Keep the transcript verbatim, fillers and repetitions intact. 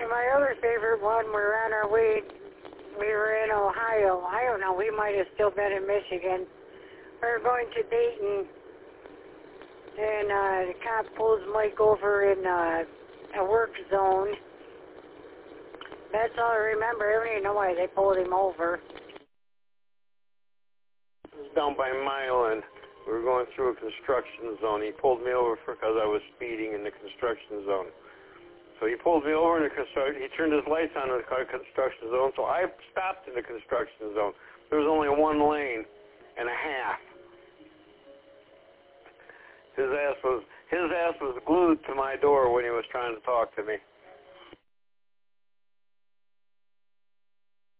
And my other favorite one, we were on our way, we were in Ohio. I don't know, we might have still been in Michigan. We were going to Dayton, and uh, the cop pulls Mike over in uh, a work zone. That's all I remember. I don't even know why they pulled him over. It was down by Milan. We were going through a construction zone. He pulled me over because I was speeding in the construction zone. So he pulled me over in the construction. He turned his lights on in the construction zone, so I stopped in the construction zone. There was only one lane and a half. His ass was his ass was glued to my door when he was trying to talk to me.